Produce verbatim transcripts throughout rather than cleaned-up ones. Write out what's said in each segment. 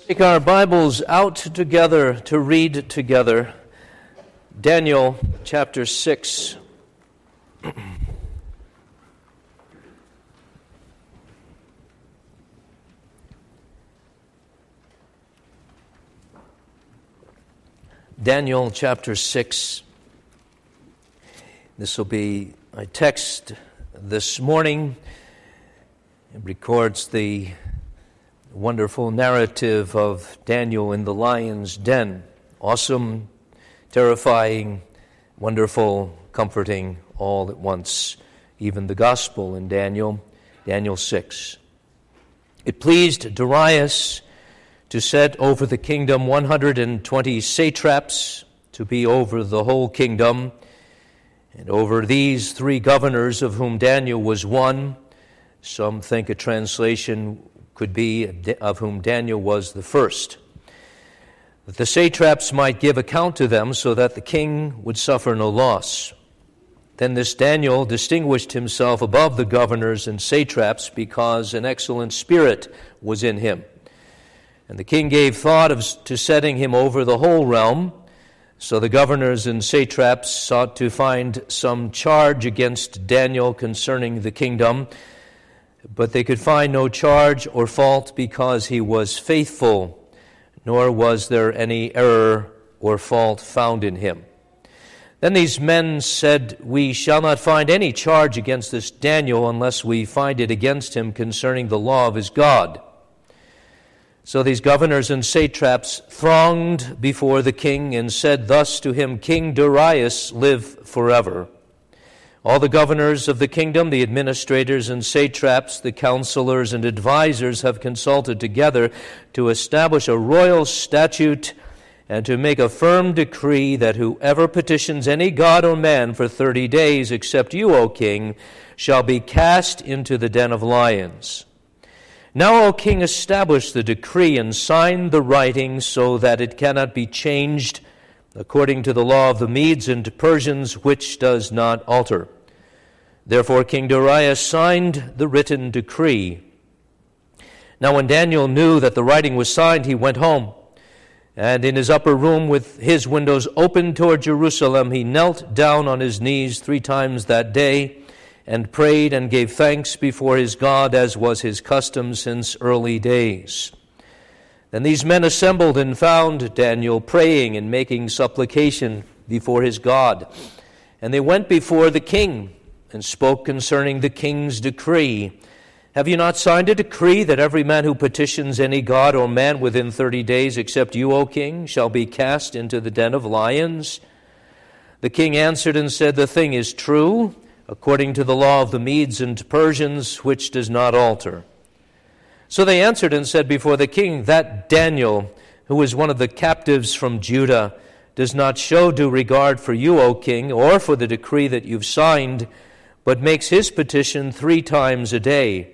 Take our Bibles out together to read together Daniel chapter six. Daniel chapter six. This will be my text this morning. It records the wonderful narrative of Daniel in the lion's den. Awesome, terrifying, wonderful, comforting all at once. Even the gospel in Daniel, Daniel six. It pleased Darius to set over the kingdom one hundred twenty satraps to be over the whole kingdom, and over these three governors, of whom Daniel was one. Some think a translation could be of whom Daniel was the first. That the satraps might give account to them so that the king would suffer no loss. Then this Daniel distinguished himself above the governors and satraps because an excellent spirit was in him. And the king gave thought of, to setting him over the whole realm. So the governors and satraps sought to find some charge against Daniel concerning the kingdom, but they could find no charge or fault because he was faithful, nor was there any error or fault found in him. Then these men said, "We shall not find any charge against this Daniel unless we find it against him concerning the law of his God." So these governors and satraps thronged before the king and said thus to him, "King Darius, live forever. All the governors of the kingdom, the administrators and satraps, the counselors and advisors have consulted together to establish a royal statute and to make a firm decree that whoever petitions any god or man for thirty days, except you, O king, shall be cast into the den of lions. Now, O king, establish the decree and sign the writing so that it cannot be changed according to the law of the Medes and Persians, which does not alter." Therefore King Darius signed the written decree. Now when Daniel knew that the writing was signed, he went home, and in his upper room with his windows open toward Jerusalem, he knelt down on his knees three times that day, and prayed and gave thanks before his God, as was his custom since early days. Then these men assembled and found Daniel praying and making supplication before his God. And they went before the king and spoke concerning the king's decree. "Have you not signed a decree that every man who petitions any god or man within thirty days, except you, O king, shall be cast into the den of lions?" The king answered and said, "The thing is true, according to the law of the Medes and Persians, which does not alter." So they answered and said before the king, "That Daniel, who is one of the captives from Judah, does not show due regard for you, O king, or for the decree that you've signed, but makes his petition three times a day."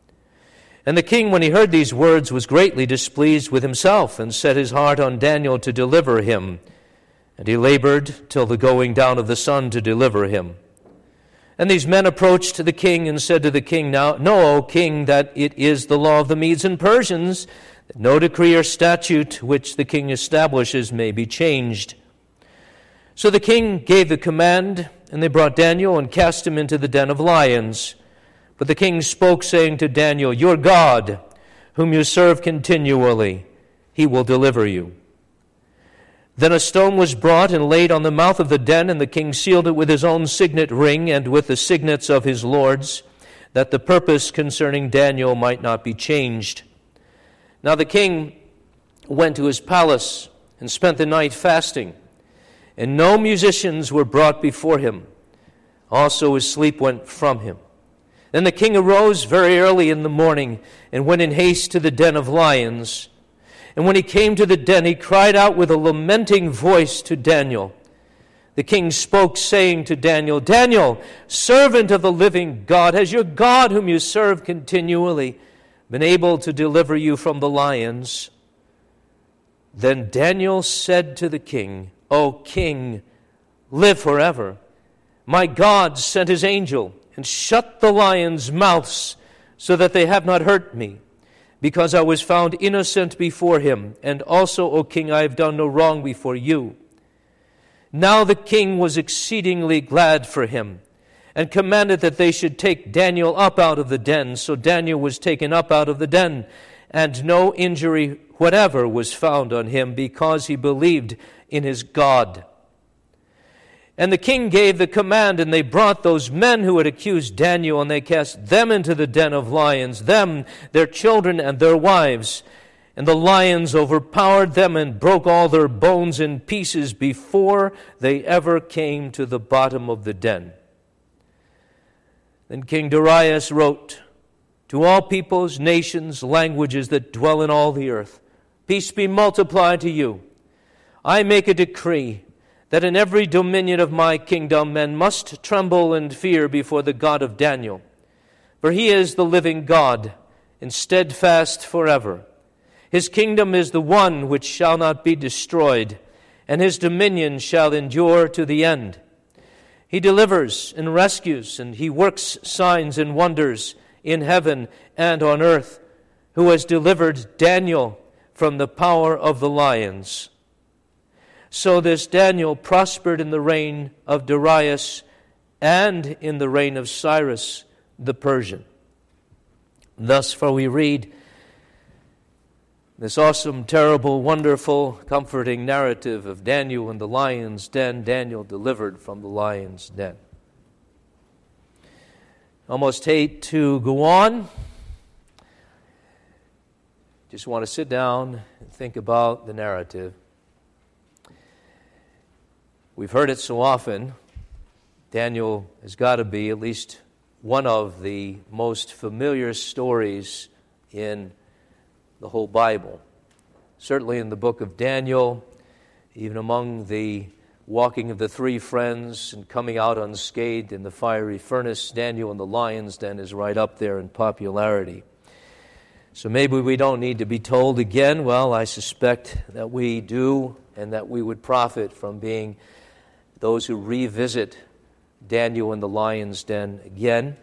And the king, when he heard these words, was greatly displeased with himself, and set his heart on Daniel to deliver him. And he labored till the going down of the sun to deliver him. And these men approached the king and said to the king, "Now know, O king, that it is the law of the Medes and Persians, that no decree or statute which the king establishes may be changed." So the king gave the command, and they brought Daniel and cast him into the den of lions. But the king spoke, saying to Daniel, "Your God, whom you serve continually, he will deliver you." Then a stone was brought and laid on the mouth of the den, and the king sealed it with his own signet ring and with the signets of his lords, that the purpose concerning Daniel might not be changed. Now the king went to his palace and spent the night fasting, and no musicians were brought before him. Also his sleep went from him. Then the king arose very early in the morning and went in haste to the den of lions. And when he came to the den, he cried out with a lamenting voice to Daniel. The king spoke, saying to Daniel, "Daniel, servant of the living God, has your God, whom you serve continually, been able to deliver you from the lions?" Then Daniel said to the king, "O king, live forever. My God sent his angel and shut the lions' mouths so that they have not hurt me. because I was found innocent before him, and also, O king, I have done no wrong before you." Now the king was exceedingly glad for him, and commanded that they should take Daniel up out of the den. So Daniel was taken up out of the den, and no injury whatever was found on him, because he believed in his God. And the king gave the command, and they brought those men who had accused Daniel, and they cast them into the den of lions, them, their children, and their wives. And the lions overpowered them and broke all their bones in pieces before they ever came to the bottom of the den. Then King Darius wrote, "To all peoples, nations, languages that dwell in all the earth, peace be multiplied to you. I make a decree that in every dominion of my kingdom men must tremble and fear before the God of Daniel. For he is the living God, and steadfast forever. His kingdom is the one which shall not be destroyed, and his dominion shall endure to the end. He delivers and rescues, and he works signs and wonders in heaven and on earth, who has delivered Daniel from the power of the lions." So this Daniel prospered in the reign of Darius and in the reign of Cyrus the Persian. Thus, for we read this awesome, terrible, wonderful, comforting narrative of Daniel in the lion's den, Daniel delivered from the lion's den. Almost hate to go on. Just want to sit down and think about the narrative. We've heard it so often. Daniel has got to be at least one of the most familiar stories in the whole Bible. Certainly in the book of Daniel, even among the walking of the three friends and coming out unscathed in the fiery furnace, Daniel in the lion's den is right up there in popularity. So maybe we don't need to be told again. Well, I suspect that we do, and that we would profit from being those who revisit Daniel in the lion's den again.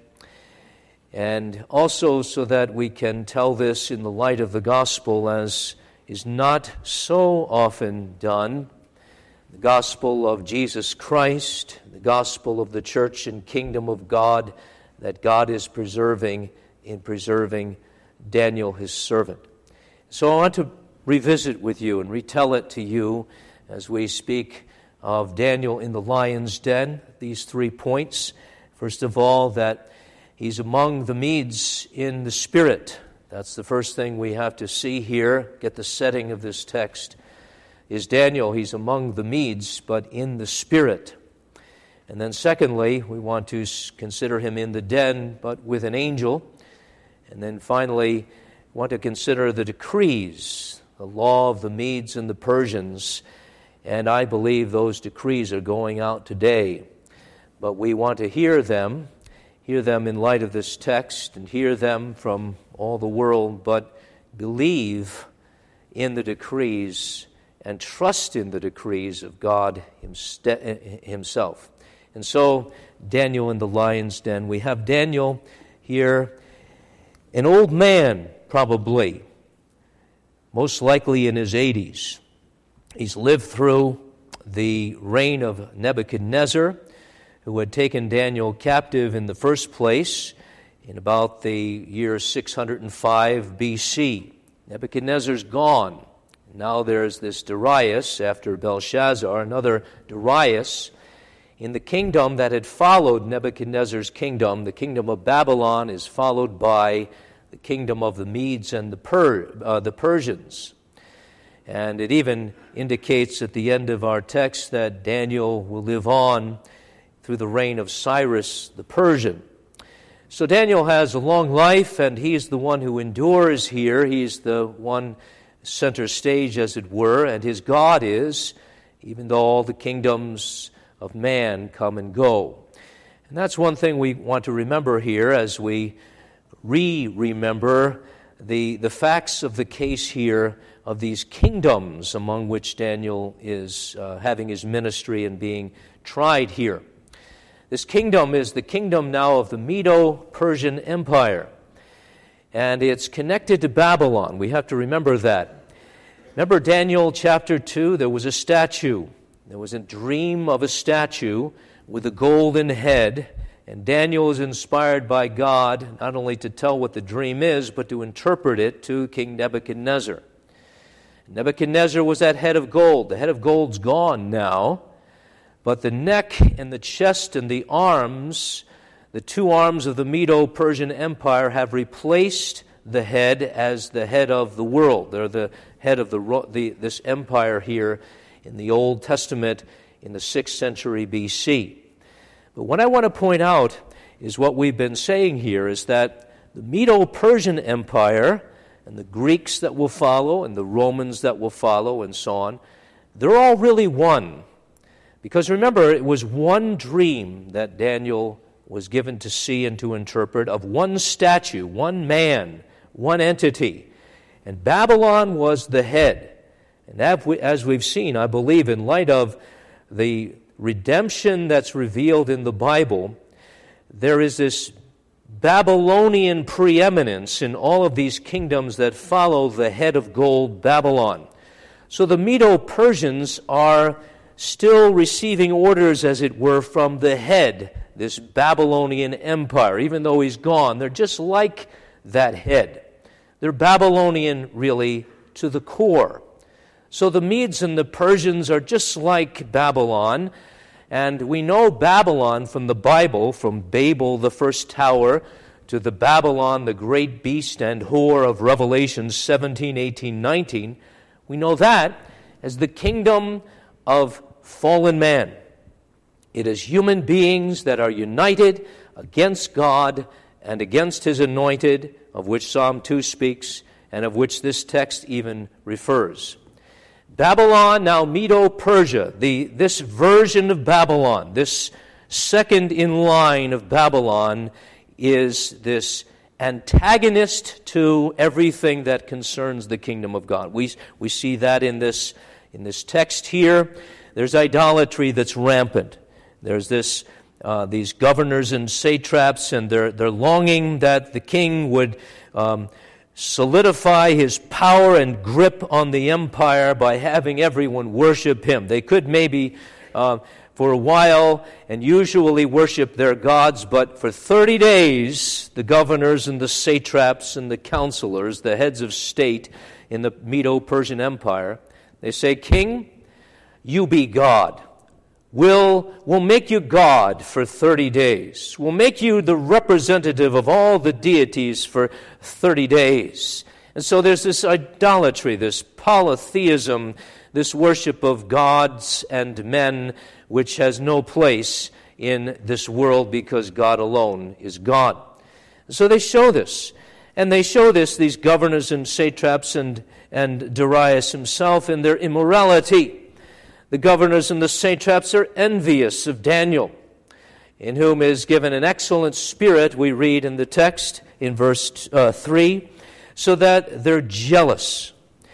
And also so that we can tell this in the light of the gospel, as is not so often done, the gospel of Jesus Christ, the gospel of the church and kingdom of God, that God is preserving in preserving Daniel, his servant. So I want to revisit with you and retell it to you as we speak of Daniel in the lion's den, these three points. First of all, that he's among the Medes in the spirit. That's the first thing we have to see here, get the setting of this text. Is Daniel, he's among the Medes, but in the spirit. And then secondly, we want to consider him in the den, but with an angel. And then finally, we want to consider the decrees, the law of the Medes and the Persians. And I believe those decrees are going out today. But we want to hear them, hear them in light of this text, and hear them from all the world, but believe in the decrees and trust in the decrees of God himself. And so, Daniel in the lion's den. We have Daniel here, an old man, probably, most likely in his eighties. He's lived through the reign of Nebuchadnezzar, who had taken Daniel captive in the first place in about the year six hundred five B C. Nebuchadnezzar's gone. Now there's this Darius after Belshazzar, another Darius. In the kingdom that had followed Nebuchadnezzar's kingdom, the kingdom of Babylon is followed by the kingdom of the Medes and the, per, uh, the Persians. And it even indicates at the end of our text that Daniel will live on through the reign of Cyrus the Persian. So Daniel has a long life, and he's the one who endures here. He's the one center stage, as it were, and his God is, even though all the kingdoms of man come and go. And that's one thing we want to remember here as we re-remember the, the facts of the case here of these kingdoms among which Daniel is uh, having his ministry and being tried here. This kingdom is the kingdom now of the Medo-Persian Empire. and it's connected to Babylon. We have to remember that. Remember Daniel chapter two? There was a statue. There was a dream of a statue with a golden head, and Daniel is inspired by God not only to tell what the dream is, but to interpret it to King Nebuchadnezzar. Nebuchadnezzar was that head of gold. The head of gold's gone now, but the neck and the chest and the arms, the two arms of the Medo-Persian Empire, have replaced the head as the head of the world. They're the head of the, the this empire here in the Old Testament in the sixth century B C. But what I want to point out is what we've been saying here is that the Medo-Persian Empire and the Greeks that will follow and the Romans that will follow and so on, they're all really one. Because remember, it was one dream that Daniel was given to see and to interpret of one statue, one man, one entity. And Babylon was the head. And as we've seen, I believe, in light of the redemption that's revealed in the Bible, there is this Babylonian preeminence in all of these kingdoms that follow the head of gold, Babylon. So the Medo-Persians are still receiving orders, as it were, from the head, this Babylonian empire. Even though he's gone, they're just like that head. They're Babylonian, really, to the core. So the Medes and the Persians are just like Babylon, and we know Babylon from the Bible, from Babel, the first tower, to the Babylon, the great beast and whore of Revelation seventeen, eighteen, nineteen. We know that as the kingdom of fallen man. It is human beings that are united against God and against His anointed, of which Psalm two speaks, and of which this text even refers. Babylon, now Medo-Persia, the, this version of Babylon, this second in line of Babylon, is this antagonist to everything that concerns the kingdom of God. We, we see that in this, in this text here. There's idolatry that's rampant. There's this uh, these governors and satraps, and they're, they're longing that the king would um, solidify his power and grip on the empire by having everyone worship him. They could maybe uh, for a while and usually worship their gods, but for thirty days, the governors and the satraps and the counselors, the heads of state in the Medo-Persian Empire, they say, "King, you be God. We'll, we'll make you God for thirty days. We'll make you the representative of all the deities for thirty days. And so there's this idolatry, this polytheism, this worship of gods and men, which has no place in this world because God alone is God. So they show this. And they show this, these governors and satraps and, and Darius himself, in their immorality. The governors and the satraps are envious of Daniel, in whom is given an excellent spirit, we read in the text in verse uh, three, so that they're jealous.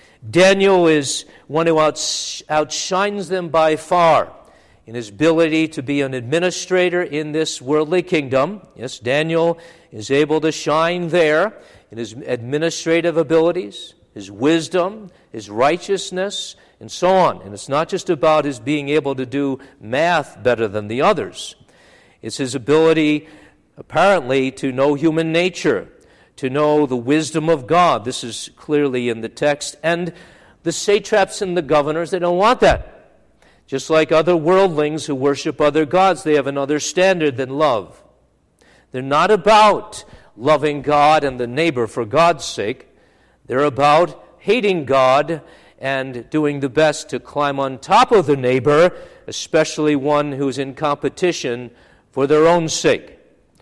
Daniel is one who outs- outshines them by far in his ability to be an administrator in this worldly kingdom. Yes, Daniel is able to shine there in his administrative abilities, his wisdom, his righteousness, and so on. And it's not just about his being able to do math better than the others. It's his ability, apparently, to know human nature, to know the wisdom of God. This is clearly in the text. And the satraps and the governors, they don't want that. Just like other worldlings who worship other gods, they have another standard than love. They're not about loving God and the neighbor for God's sake. They're about hating God and doing the best to climb on top of the neighbor, especially one who's in competition for their own sake.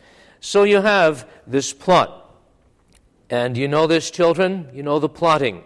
So you have this plot. And you know this, children? You know the plotting.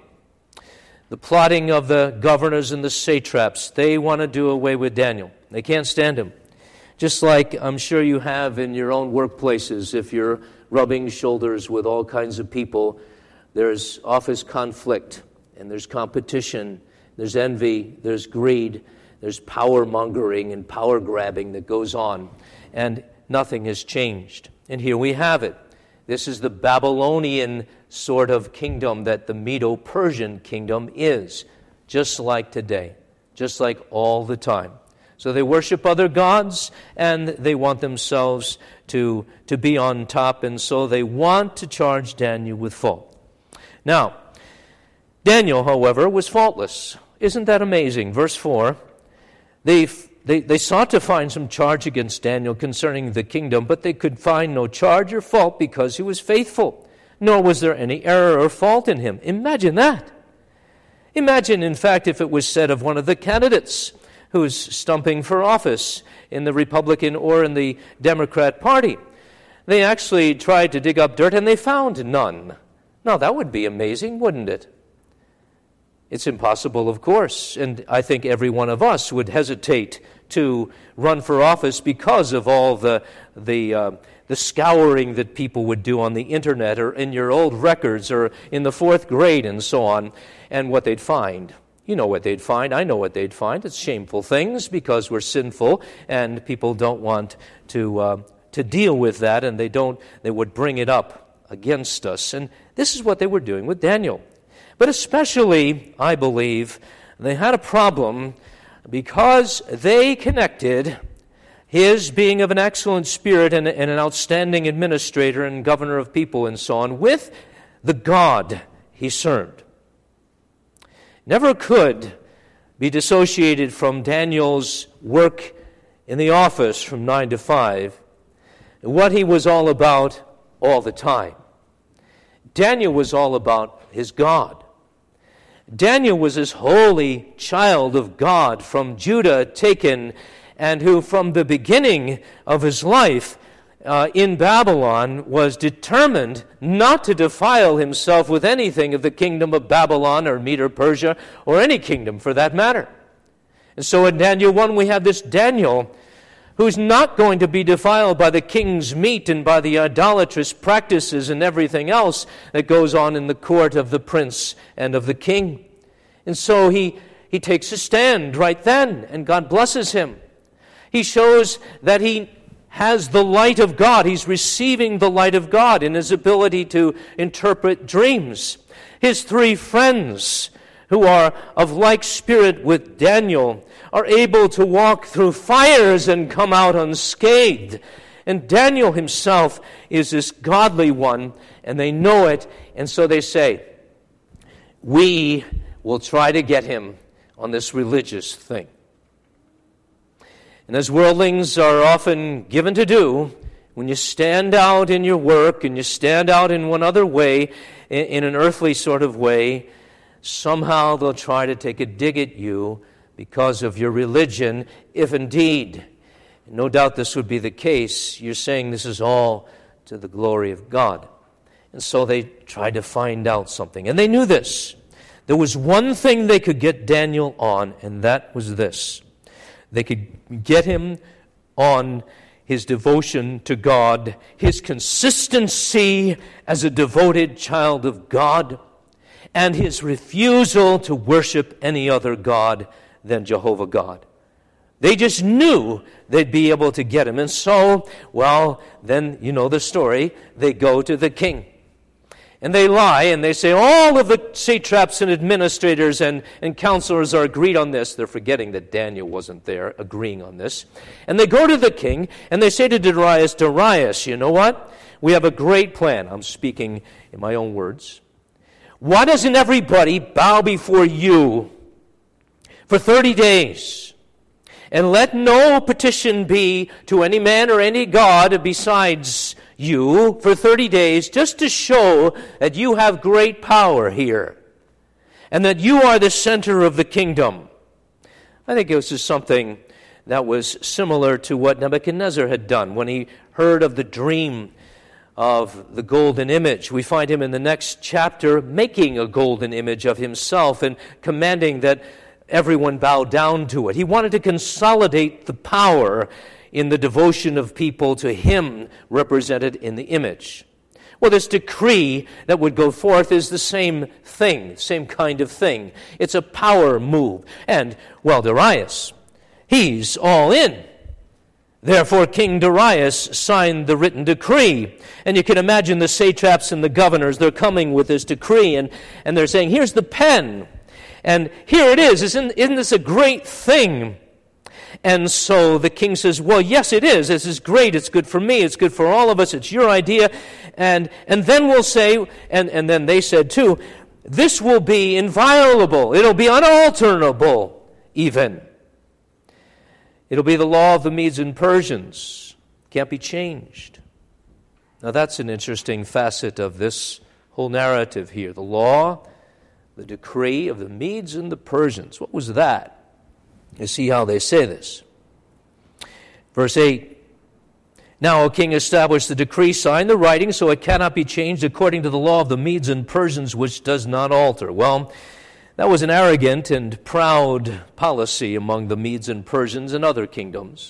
The plotting of the governors and the satraps. They want to do away with Daniel. They can't stand him. Just like I'm sure you have in your own workplaces, if you're rubbing shoulders with all kinds of people, there's office conflict. And there's competition, there's envy, there's greed, there's power-mongering and power-grabbing that goes on. And nothing has changed. And here we have it. This is the Babylonian sort of kingdom that the Medo-Persian kingdom is, just like today, just like all the time. So they worship other gods, and they want themselves to, to be on top, and so they want to charge Daniel with fault. Now, Daniel, however, was faultless. Isn't that amazing? Verse four, they, they, they sought to find some charge against Daniel concerning the kingdom, but they could find no charge or fault because he was faithful, nor was there any error or fault in him. Imagine that. Imagine, in fact, if it was said of one of the candidates who's stumping for office in the Republican or in the Democrat Party. They actually tried to dig up dirt and they found none. Now, that would be amazing, wouldn't it? It's impossible, of course, and I think every one of us would hesitate to run for office because of all the the uh, the scouring that people would do on the internet or in your old records or in the fourth grade and so on, and what they'd find. You know what they'd find. I know what they'd find. It's shameful things because we're sinful, and people don't want to uh, to deal with that, and they don't. They would bring it up against us, and this is what they were doing with Daniel. But especially, I believe, they had a problem because they connected his being of an excellent spirit and, and an outstanding administrator and governor of people and so on with the God he served. Never could be dissociated from Daniel's work in the office from nine to five, what he was all about all the time. Daniel was all about his God. Daniel was this holy child of God from Judah taken, and who from the beginning of his life uh, in Babylon was determined not to defile himself with anything of the kingdom of Babylon or Medo-Persia or any kingdom for that matter. And so in Daniel one we have this Daniel who's not going to be defiled by the king's meat and by the idolatrous practices and everything else that goes on in the court of the prince and of the king. And so he, he takes a stand right then, and God blesses him. He shows that he has the light of God. He's receiving the light of God in his ability to interpret dreams. His three friends, who are of like spirit with Daniel, are able to walk through fires and come out unscathed. And Daniel himself is this godly one, and they know it, and so they say, we will try to get him on this religious thing. And as worldlings are often given to do, when you stand out in your work and you stand out in one other way, in, in an earthly sort of way, somehow they'll try to take a dig at you because of your religion, if indeed, no doubt this would be the case, you're saying this is all to the glory of God. And so they tried to find out something. And they knew this. There was one thing they could get Daniel on, and that was this. They could get him on his devotion to God, his consistency as a devoted child of God, and his refusal to worship any other god than Jehovah God. They just knew they'd be able to get him. And so, well, then you know the story. They go to the king. And they lie, and they say, all of the satraps and administrators and, and counselors are agreed on this. They're forgetting that Daniel wasn't there agreeing on this. And they go to the king, and they say to Darius, Darius, you know what? We have a great plan. I'm speaking in my own words. Why doesn't everybody bow before you for thirty days? And let no petition be to any man or any god besides you for thirty days, just to show that you have great power here and that you are the center of the kingdom. I think it was just something that was similar to what Nebuchadnezzar had done when he heard of the dream of the golden image. We find him in the next chapter making a golden image of himself and commanding that everyone bow down to it. He wanted to consolidate the power in the devotion of people to him represented in the image. Well, this decree that would go forth is the same thing, same kind of thing. It's a power move. And, well, Darius, he's all in. Therefore, King Darius signed the written decree. And you can imagine the satraps and the governors, they're coming with this decree, and, and they're saying, here's the pen, and here it is. Isn't, isn't this a great thing? And so the king says, well, yes, it is. This is great. It's good for me. It's good for all of us. It's your idea. And and then we'll say, and, and then they said too, this will be inviolable. It'll be unalterable even. It'll be the law of the Medes and Persians. Can't be changed. Now that's an interesting facet of this whole narrative here. The law, the decree of the Medes and the Persians. What was that? You see how they say this. Verse eight. Now, O king, establish the decree, sign the writing, so it cannot be changed according to the law of the Medes and Persians, which does not alter. Well, that was an arrogant and proud policy among the Medes and Persians and other kingdoms,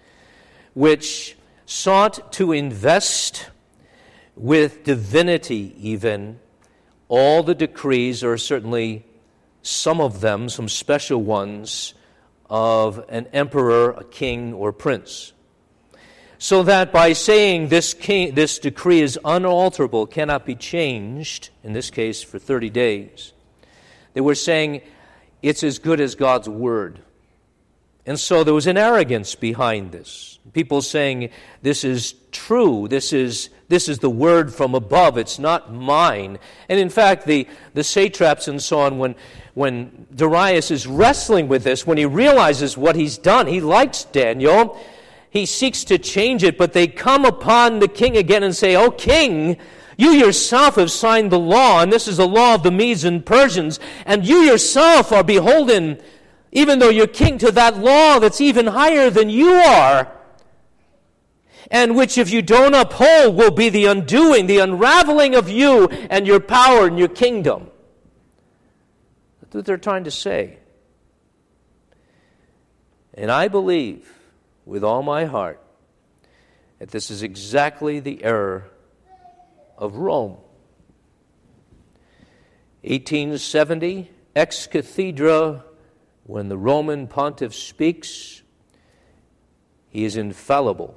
which sought to invest with divinity even all the decrees, or certainly some of them, some special ones, of an emperor, a king, or prince. So that by saying this king, this decree is unalterable, cannot be changed, in this case for thirty days, they were saying it's as good as God's word. And so there was an arrogance behind this. People saying, this is true, this is this is the word from above, it's not mine. And in fact, the, the satraps and so on, when, when Darius is wrestling with this, when he realizes what he's done, he likes Daniel, he seeks to change it, but they come upon the king again and say, "O king, you yourself have signed the law, and this is the law of the Medes and Persians, and you yourself are beholden, even though you're king, to that law that's even higher than you are, and which if you don't uphold will be the undoing, the unraveling of you and your power and your kingdom." That's what they're trying to say. And I believe with all my heart that this is exactly the error of Rome. eighteen seventy, ex cathedra, when the Roman pontiff speaks, he is infallible.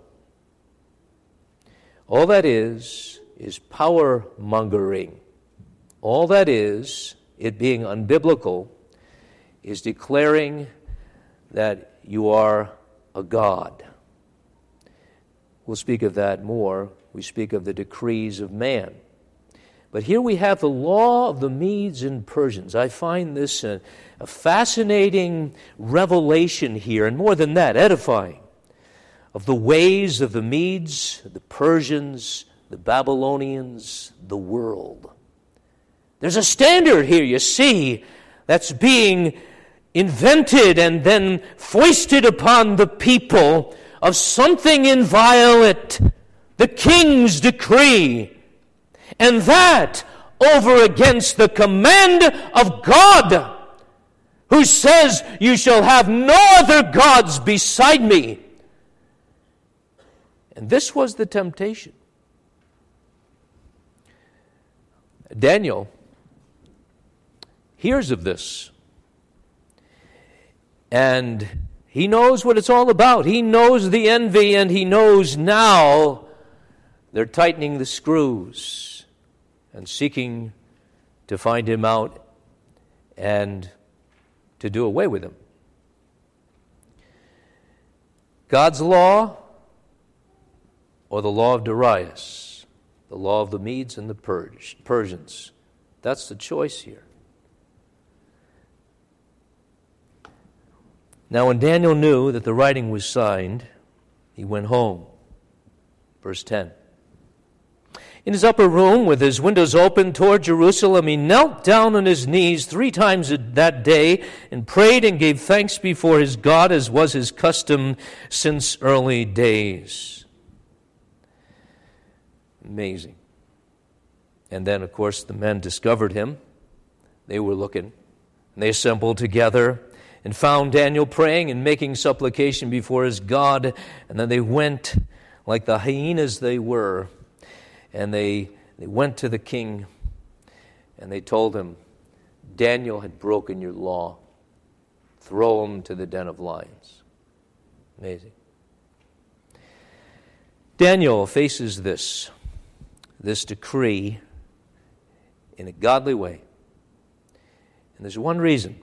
All that is, is power mongering. All that is, it being unbiblical, is declaring that you are a god. We'll speak of that more. We speak of the decrees of man. But here we have the law of the Medes and Persians. I find this a, a fascinating revelation here, and more than that, edifying, of the ways of the Medes, the Persians, the Babylonians, the world. There's a standard here, you see, that's being invented and then foisted upon the people of something inviolate, the king's decree, and that over against the command of God, who says, "You shall have no other gods beside me." And this was the temptation. Daniel hears of this, and he knows what it's all about. He knows the envy, and he knows now they're tightening the screws and seeking to find him out and to do away with him. God's law or the law of Darius, the law of the Medes and the Persians. That's the choice here. Now, when Daniel knew that the writing was signed, he went home. Verse ten. In his upper room, with his windows open toward Jerusalem, he knelt down on his knees three times that day and prayed and gave thanks before his God, as was his custom since early days. Amazing. And then, of course, the men discovered him. They were looking. And they assembled together and found Daniel praying and making supplication before his God. And then they went, like the hyenas they were, and they, they went to the king, and they told him, Daniel had broken your law. Throw him to the den of lions. Amazing. Daniel faces this, this decree in a godly way. And there's one reason.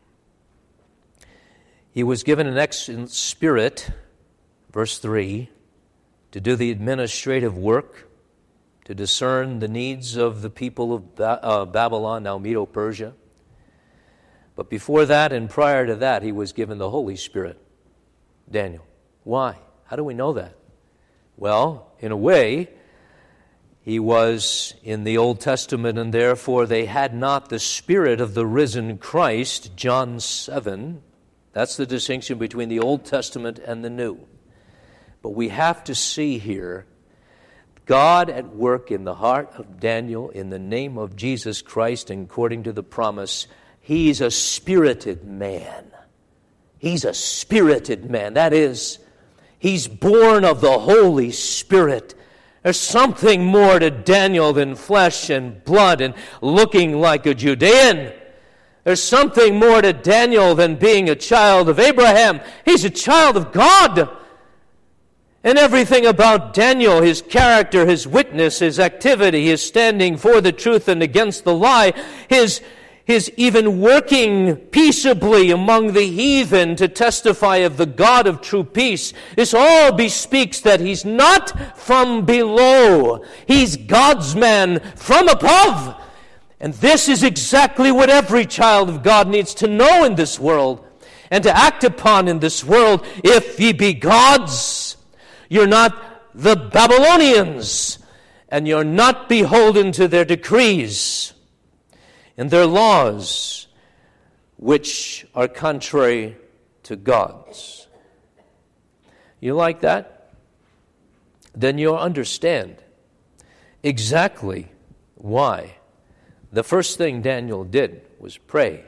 He was given an excellent spirit, verse three, to do the administrative work, to discern the needs of the people of ba- uh, Babylon, now Medo-Persia. But before that and prior to that, he was given the Holy Spirit, Daniel. Why? How do we know that? Well, in a way, he was in the Old Testament, and therefore they had not the Spirit of the risen Christ, John seven. That's the distinction between the Old Testament and the New. But we have to see here God at work in the heart of Daniel in the name of Jesus Christ, and according to the promise, he's a spirited man. He's a spirited man. That is, he's born of the Holy Spirit. There's something more to Daniel than flesh and blood and looking like a Judean. There's something more to Daniel than being a child of Abraham. He's a child of God. And everything about Daniel, his character, his witness, his activity, his standing for the truth and against the lie, his, his even working peaceably among the heathen to testify of the God of true peace, this all bespeaks that he's not from below. He's God's man from above. And this is exactly what every child of God needs to know in this world and to act upon in this world. If ye be God's, you're not the Babylonians, and you're not beholden to their decrees and their laws, which are contrary to God's. You like that? Then you'll understand exactly why the first thing Daniel did was pray.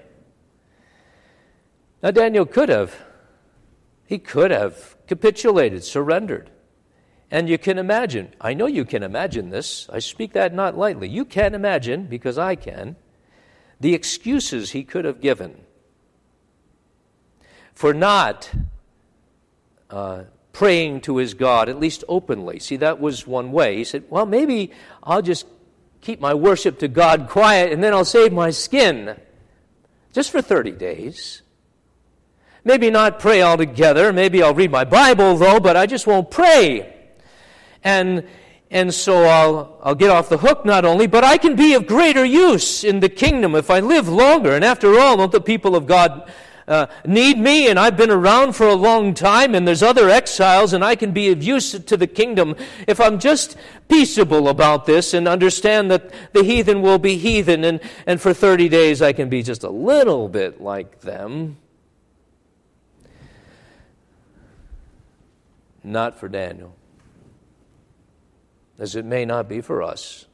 Now, Daniel could have, he could have capitulated, surrendered. And you can imagine, I know you can imagine this, I speak that not lightly, you can imagine, because I can, the excuses he could have given for not uh, praying to his God, at least openly. See, that was one way. He said, well, maybe I'll just keep my worship to God quiet, and then I'll save my skin just for thirty days. Maybe not pray altogether. Maybe I'll read my Bible, though, but I just won't pray. And and so I'll I'll get off the hook not only, but I can be of greater use in the kingdom if I live longer. And after all, don't the people of God uh, need me? And I've been around for a long time, and there's other exiles, and I can be of use to the kingdom if I'm just peaceable about this and understand that the heathen will be heathen, and, and for thirty days I can be just a little bit like them. Not for Daniel, as it may not be for us.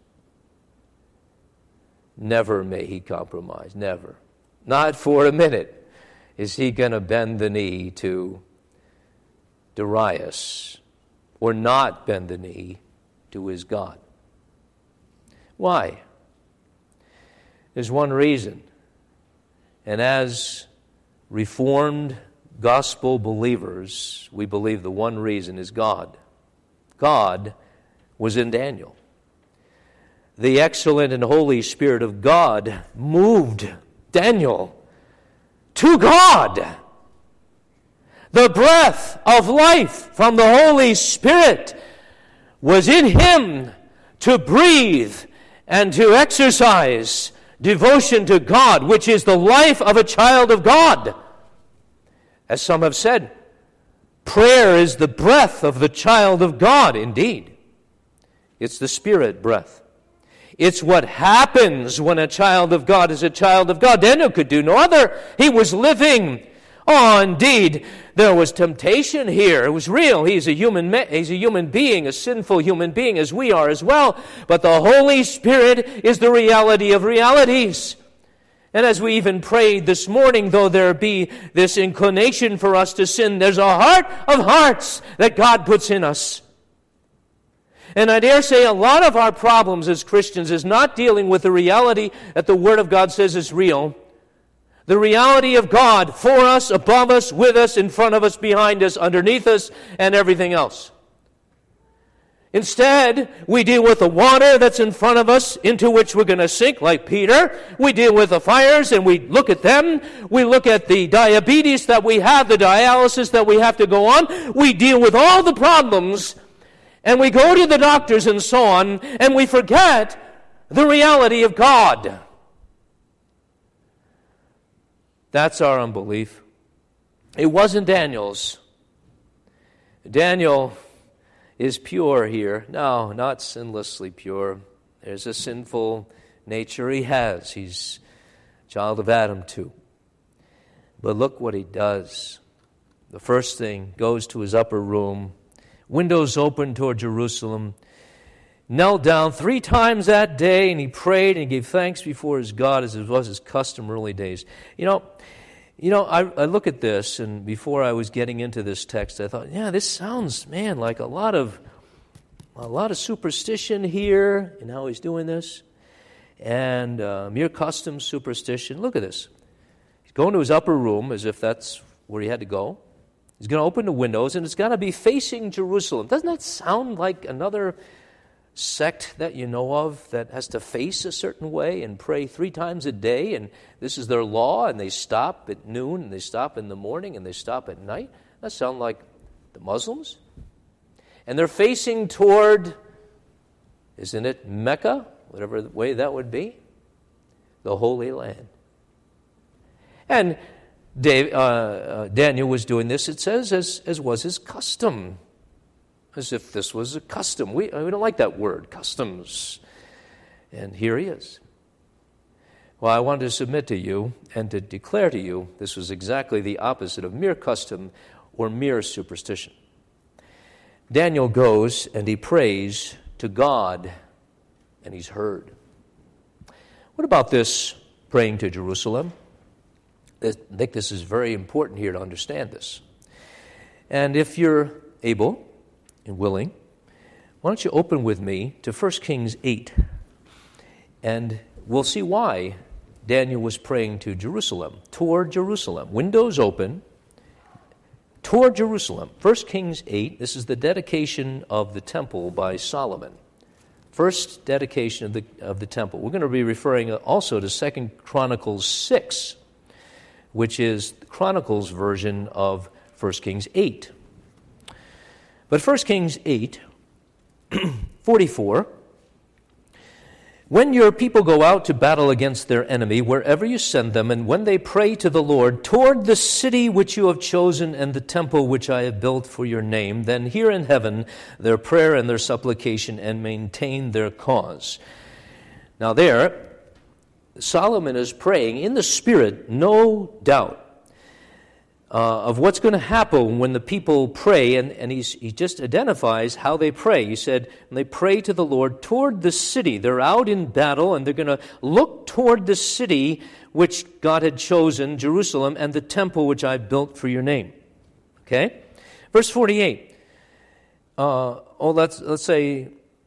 Never may he compromise, never. Not for a minute is he going to bend the knee to Darius, or not bend the knee to his God. Why? There's one reason. And as Reformed gospel believers, we believe the one reason is God. God was in Daniel. The excellent and Holy Spirit of God moved Daniel to God. The breath of life from the Holy Spirit was in him to breathe and to exercise devotion to God, which is the life of a child of God. As some have said, prayer is the breath of the child of God. Indeed, it's the Spirit breath. It's what happens when a child of God is a child of God. Daniel could do no other. He was living. Oh, indeed, there was temptation here. It was real. He's a human. He's a human being, a sinful human being, as we are as well. But the Holy Spirit is the reality of realities. And as we even prayed this morning, though there be this inclination for us to sin, there's a heart of hearts that God puts in us. And I dare say a lot of our problems as Christians is not dealing with the reality that the Word of God says is real. The reality of God for us, above us, with us, in front of us, behind us, underneath us, and everything else. Instead, we deal with the water that's in front of us into which we're going to sink, like Peter. We deal with the fires and we look at them. We look at the diabetes that we have, the dialysis that we have to go on. We deal with all the problems and we go to the doctors and so on, and we forget the reality of God. That's our unbelief. It wasn't Daniel's. Daniel is pure here. No, not sinlessly pure. There's a sinful nature he has. He's a child of Adam too. But look what he does. The first thing, goes to his upper room, windows open toward Jerusalem, knelt down three times that day, and he prayed and gave thanks before his God as it was his custom in early days. You know, You know, I, I look at this, and before I was getting into this text, I thought, yeah, this sounds, man, like a lot of a lot of superstition here in how he's doing this, and uh, mere custom superstition. Look at this. He's going to his upper room as if that's where he had to go. He's going to open the windows, and it's got to be facing Jerusalem. Doesn't that sound like another sect that you know of that has to face a certain way and pray three times a day, and this is their law, and they stop at noon, and they stop in the morning, and they stop at night? That sound like the Muslims? And they're facing toward, isn't it Mecca, whatever way that would be, the Holy Land. And Dave, uh, uh, Daniel was doing this, it says, as, as was his custom. As if this was a custom. We, we don't like that word, customs. And here he is. Well, I wanted to submit to you and to declare to you this was exactly the opposite of mere custom or mere superstition. Daniel goes and he prays to God, and he's heard. What about this praying to Jerusalem? I think this is very important here to understand this. And if you're able and willing, why don't you open with me to First Kings eight, and we'll see why Daniel was praying to Jerusalem, toward Jerusalem. Windows open, toward Jerusalem. First Kings eight, this is the dedication of the temple by Solomon. First dedication of the of the temple. We're going to be referring also to Second Chronicles six, which is the Chronicles version of First Kings eight. But First Kings eight, forty-four, when your people go out to battle against their enemy, wherever you send them, and when they pray to the Lord toward the city which you have chosen and the temple which I have built for your name, then hear in heaven their prayer and their supplication and maintain their cause. Now there, Solomon is praying in the Spirit, no doubt, Uh, of what's going to happen when the people pray, and, and he's, he just identifies how they pray. He said, when they pray to the Lord toward the city, they're out in battle, and they're going to look toward the city which God had chosen, Jerusalem, and the temple which I built for your name. Okay? Verse forty-eight. Uh, oh, let's let's say,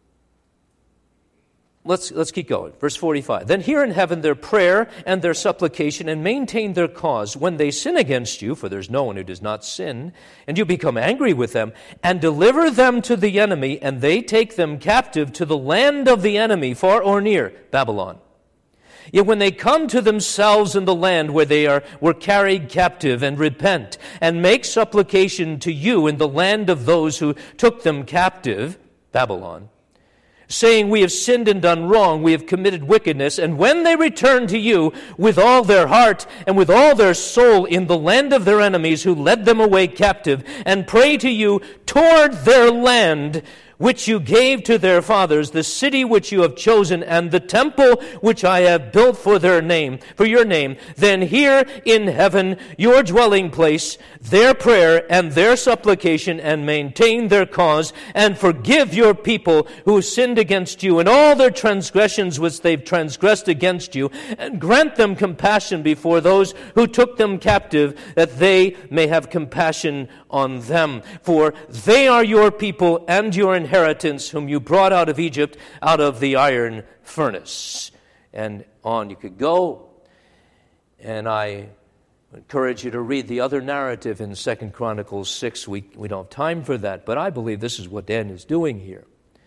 Let's let's keep going. Verse forty-five. Then hear in heaven their prayer and their supplication, and maintain their cause when they sin against you, for there's no one who does not sin, and you become angry with them, and deliver them to the enemy, and they take them captive to the land of the enemy, far or near, Babylon. Yet when they come to themselves in the land where they are were carried captive, and repent, and make supplication to you in the land of those who took them captive, Babylon, saying, we have sinned and done wrong, we have committed wickedness, and when they return to you with all their heart and with all their soul in the land of their enemies who led them away captive, and pray to you toward their land, which you gave to their fathers, the city which you have chosen, and the temple which I have built for their name, for your name, then hear in heaven your dwelling place, their prayer and their supplication, and maintain their cause, and forgive your people who sinned against you, and all their transgressions which they've transgressed against you, and grant them compassion before those who took them captive, that they may have compassion on them. For they are your people and your inheritance, whom you brought out of Egypt, out of the iron furnace. And on you could go. And I encourage you to read the other narrative in Second Chronicles six. We, we don't have time for that, but I believe this is what Daniel's doing here.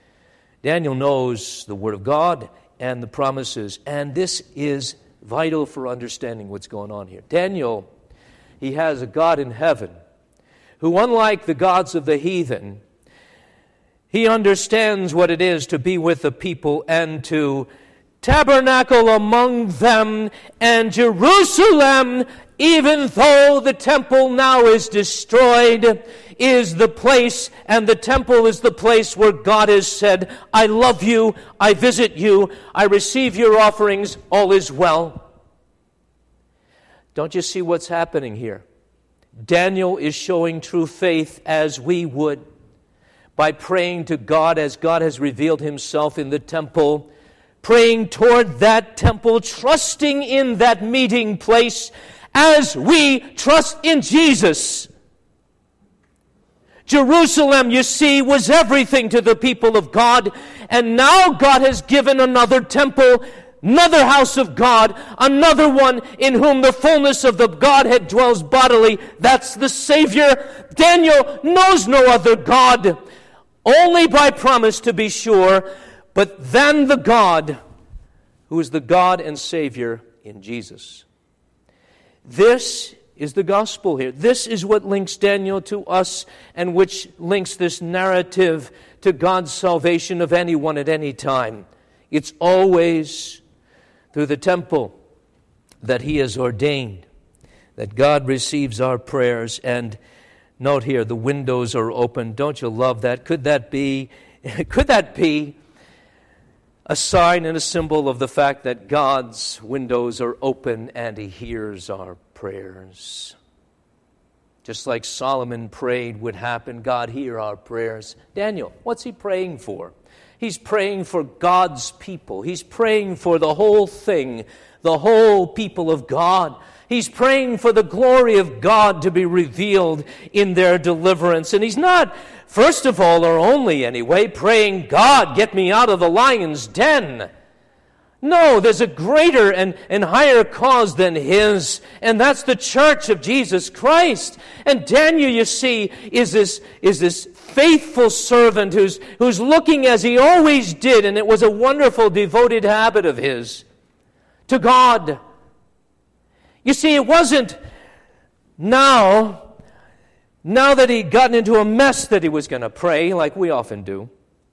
Daniel knows the Word of God and the promises, and this is vital for understanding what's going on here. Daniel, he has a God in heaven who, unlike the gods of the heathen, he understands what it is to be with the people and to tabernacle among them. And Jerusalem, even though the temple now is destroyed, is the place, and the temple is the place where God has said, I love you, I visit you, I receive your offerings, all is well. Don't you see what's happening here? Daniel is showing true faith as we would by praying to God as God has revealed himself in the temple, praying toward that temple, trusting in that meeting place as we trust in Jesus. Jerusalem, you see, was everything to the people of God, and now God has given another temple, another house of God, another one in whom the fullness of the Godhead dwells bodily. That's the Savior. Daniel knows no other God, only by promise to be sure, but then the God who is the God and Savior in Jesus. This is the gospel here. This is what links Daniel to us and which links this narrative to God's salvation of anyone at any time. It's always through the temple that he has ordained, that God receives our prayers. And note here, the windows are open. Don't you love that? Could that be, could that be a sign and a symbol of the fact that God's windows are open and he hears our prayers? Just like Solomon prayed would happen, God hear our prayers. Daniel, what's he praying for? He's praying for God's people. He's praying for the whole thing, the whole people of God. He's praying for the glory of God to be revealed in their deliverance. And he's not, first of all, or only anyway, praying, God, get me out of the lion's den. No, there's a greater and, and higher cause than his, and that's the church of Jesus Christ. And Daniel, you see, is this, is this faithful servant who's, who's looking as he always did, and it was a wonderful, devoted habit of his, to God. You see, it wasn't now, now that he'd gotten into a mess that he was going to pray, like we often do,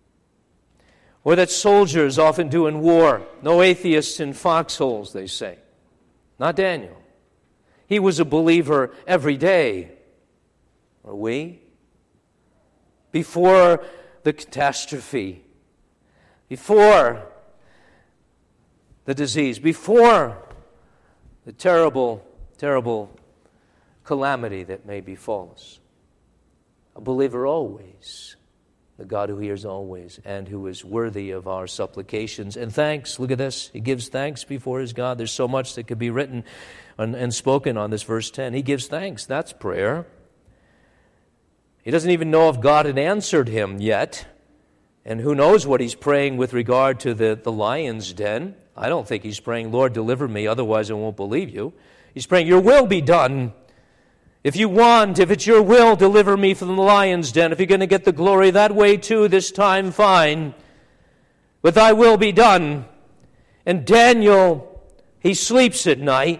or that soldiers often do in war. No atheists in foxholes, they say. Not Daniel. He was a believer every day. Are we? Before the catastrophe, before the disease, before the terrible, terrible calamity that may befall us. A believer always, the God who hears always and who is worthy of our supplications and thanks. Look at this. He gives thanks before his God. There's so much that could be written and, and spoken on this verse ten. He gives thanks. That's prayer. He doesn't even know if God had answered him yet. And who knows what he's praying with regard to the, the lion's den. I don't think he's praying, Lord, deliver me, otherwise I won't believe you. He's praying, your will be done. If you want, if it's your will, deliver me from the lion's den. If you're going to get the glory that way too this time, fine. But thy will be done. And Daniel, he sleeps at night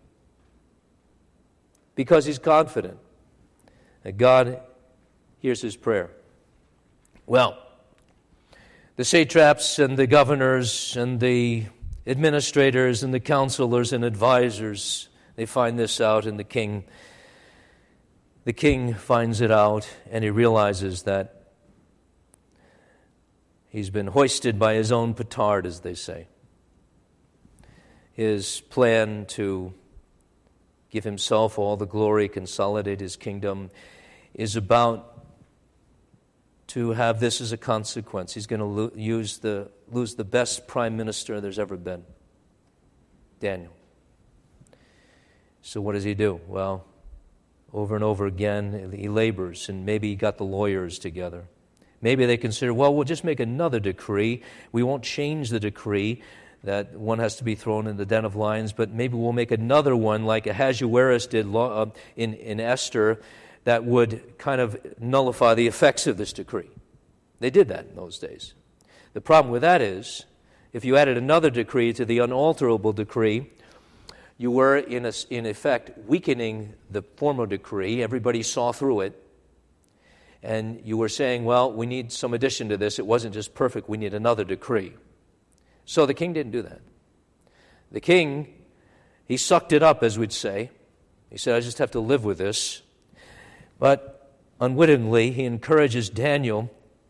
because he's confident that God hears his prayer. Well, the satraps and the governors and the administrators and the counselors and advisors, they find this out, and the king The king finds it out, and he realizes that he's been hoisted by his own petard, as they say. His plan to give himself all the glory, consolidate his kingdom, is about to have this as a consequence. He's going to lo- use the, lose the best prime minister there's ever been, Daniel. So what does he do? Well, over and over again, he labors, and maybe he got the lawyers together. Maybe they consider, well, we'll just make another decree. We won't change the decree that one has to be thrown in the den of lions, but maybe we'll make another one like Ahasuerus did in, in Esther that would kind of nullify the effects of this decree. They did that in those days. The problem with that is, if you added another decree to the unalterable decree, you were, in, a, in effect, weakening the former decree. Everybody saw through it. And you were saying, well, we need some addition to this. It wasn't just perfect. We need another decree. So the king didn't do that. The king, he sucked it up, as we'd say. He said, I just have to live with this. But unwittingly, he encourages Daniel.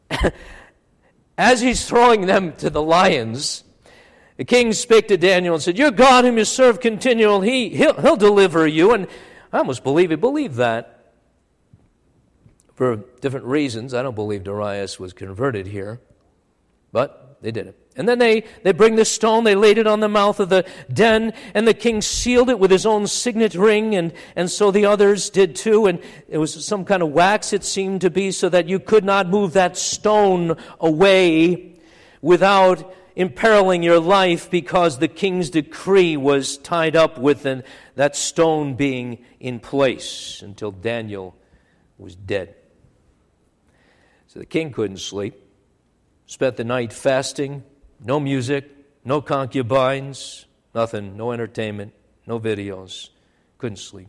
As he's throwing them to the lions, the king spake to Daniel and said, your God whom you serve continually, he, he'll, he'll deliver you. And I almost believe he believed that. For different reasons. I don't believe Darius was converted here. But they did it. And then they, they bring the stone, they laid it on the mouth of the den, and the king sealed it with his own signet ring, and, and so the others did too. And it was some kind of wax, it seemed to be, so that you could not move that stone away without imperiling your life, because the king's decree was tied up with an, that stone being in place until Daniel was dead. So the king couldn't sleep. Spent the night fasting, no music, no concubines, nothing, no entertainment, no videos. Couldn't sleep.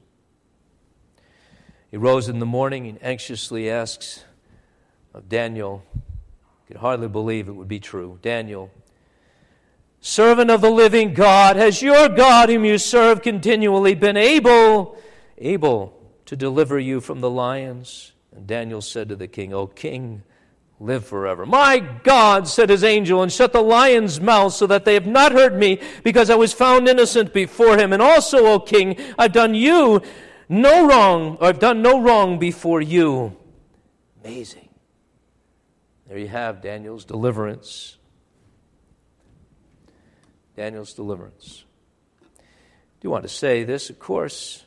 He rose in the morning and anxiously asks of Daniel, could hardly believe it would be true. Daniel, servant of the living God, has your God whom you serve continually been able, able to deliver you from the lions? And Daniel said to the king, O king, live forever. My God, said his angel, and shut the lions' mouths so that they have not hurt me, because I was found innocent before him. And also, O king, I've done you no wrong, or I've done no wrong before you. Amazing. There you have Daniel's deliverance. Daniel's deliverance. I do want to say this, of course.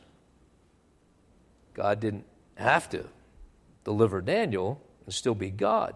God didn't have to deliver Daniel and still be God.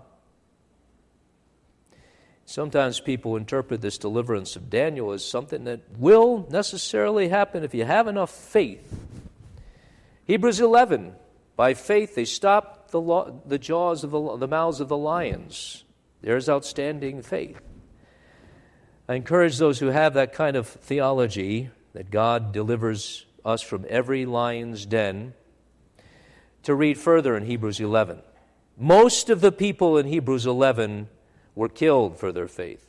Sometimes people interpret this deliverance of Daniel as something that will necessarily happen if you have enough faith. Hebrews eleven, by faith they stopped the, lo- the jaws of the, the mouths of the lions. There's outstanding faith. I encourage those who have that kind of theology, that God delivers us from every lion's den, to read further in Hebrews eleven. Most of the people in Hebrews eleven were killed for their faith.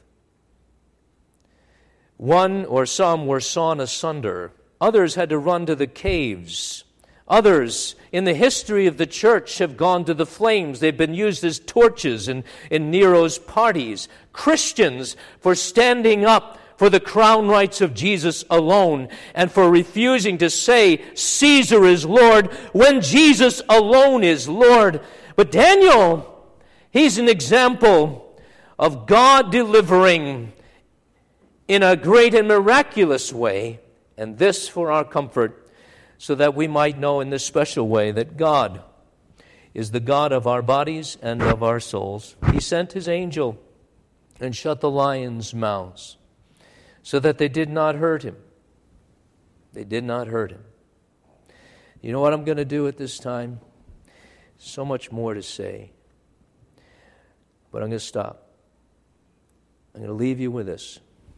One or some were sawn asunder. Others had to run to the caves. Others in the history of the church have gone to the flames. They've been used as torches in, in Nero's parties. Christians for standing up for the crown rights of Jesus alone, and for refusing to say Caesar is Lord when Jesus alone is Lord. But Daniel, he's an example of God delivering in a great and miraculous way, and this for our comfort, so that we might know in this special way that God is the God of our bodies and of our souls. He sent his angel and shut the lions' mouths so that they did not hurt him. They did not hurt him. You know what I'm going to do at this time? So much more to say. But I'm going to stop. I'm going to leave you with this.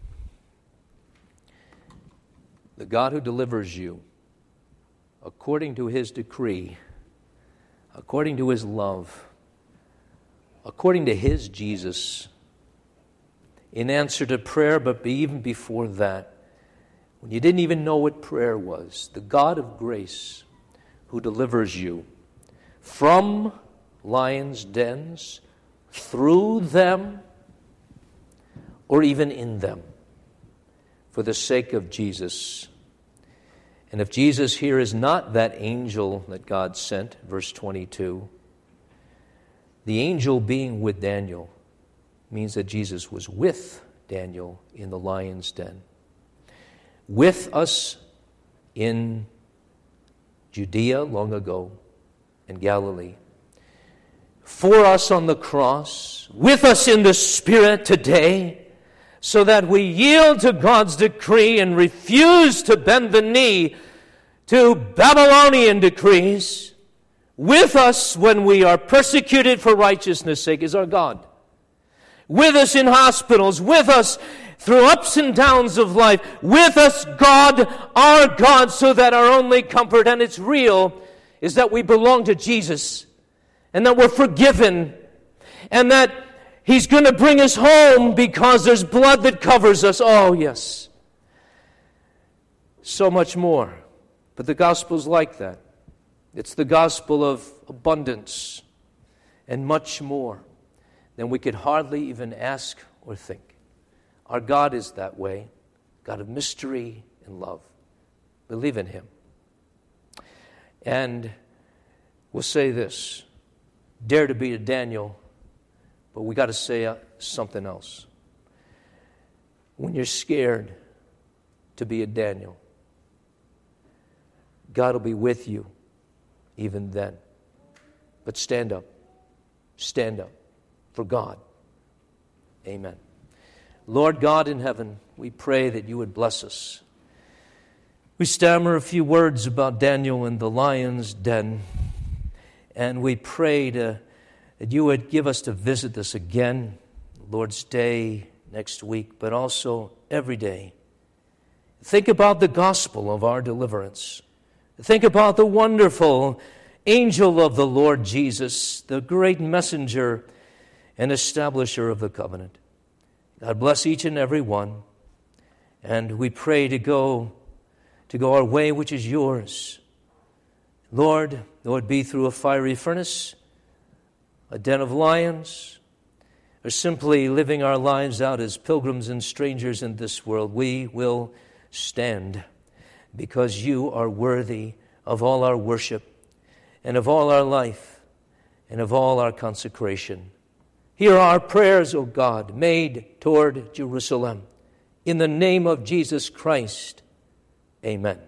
The God who delivers you, according to his decree, according to his love, according to his Jesus, in answer to prayer, but even before that, when you didn't even know what prayer was, the God of grace who delivers you from lions' dens, through them, or even in them, for the sake of Jesus. And if Jesus here is not that angel that God sent, verse twenty-two, the angel being with Daniel means that Jesus was with Daniel in the lion's den, with us in Judea long ago, in Galilee, for us on the cross, with us in the Spirit today, so that we yield to God's decree and refuse to bend the knee to Babylonian decrees. With us when we are persecuted for righteousness' sake is our God. with us in hospitals, with us through ups and downs of life, with us, God, our God, so that our only comfort, and it's real, is that we belong to Jesus, and that we're forgiven, and that He's going to bring us home because there's blood that covers us. Oh, yes. So much more. But the gospel's like that. It's the gospel of abundance and much more than we could hardly even ask or think. Our God is that way, God of mystery and love. Believe in Him. And we'll say this, dare to be a Daniel, but we got to say something else. When you're scared to be a Daniel, God will be with you even then. But stand up. Stand up for God. Amen. Lord God in heaven, we pray that you would bless us. We stammer a few words about Daniel in the lion's den, and we pray to, that you would give us to visit us again, Lord's Day next week, but also every day. Think about the gospel of our deliverance. Think about the wonderful angel of the Lord Jesus, the great messenger and establisher of the covenant. God bless each and every one. And we pray to go to go our way, which is yours. Lord, though it be through a fiery furnace, a den of lions, or simply living our lives out as pilgrims and strangers in this world, we will stand because you are worthy of all our worship and of all our life and of all our consecration. Hear our prayers, O God, made toward Jerusalem. In the name of Jesus Christ, amen.